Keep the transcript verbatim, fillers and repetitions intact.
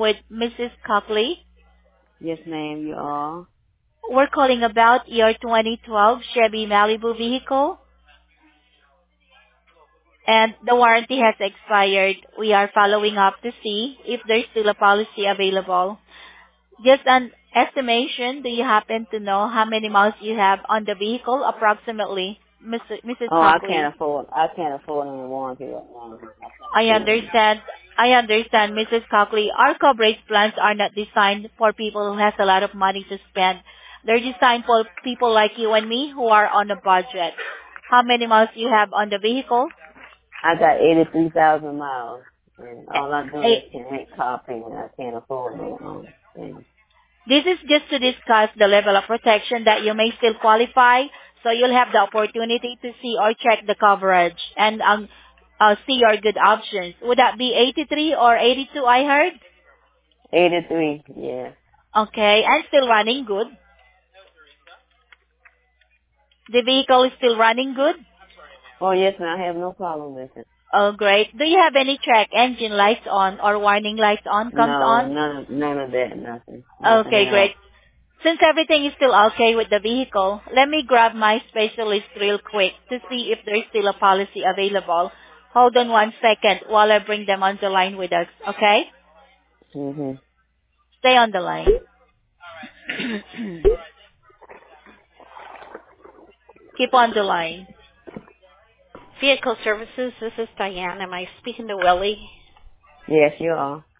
with Missus Copley. Yes, ma'am, you are. We're calling about your twenty twelve Chevy Malibu vehicle, and the warranty has expired. We are following up to see if there's still a policy available. Just an estimation, do you happen to know how many miles you have on the vehicle approximately, Missus Missus Oh, I Copley? can't afford, I can't afford any warranty right now. I can't I afford it. understand. I understand, Missus Copley. Our coverage plans are not designed for people who has a lot of money to spend. They're designed for people like you and me who are on a budget. How many miles you have on the vehicle? I got eighty-three thousand miles, and all I'm doing Eh, is can make car payment. I can't afford no um, thing. This is just to discuss the level of protection that you may still qualify, so you'll have the opportunity to see or check the coverage and um, uh, see your good options. Would that be eighty-three or eighty-two, I heard? eighty-three, yeah. Okay, and still running good. The vehicle is still running good? Oh, yes, ma'am, I have no problem with it. Oh, great. Do you have any check engine lights on or warning lights on, comes No, on? none, none of that, nothing, nothing Okay, at all. great. Since everything is still okay with the vehicle, let me grab my specialist real quick to see if there's still a policy available. Hold on one second while I bring them on the line with us, okay? Mhm. Stay on the line. Keep on the line. Vehicle Services, this is Diane. Am I speaking to Willie? Yes, you are.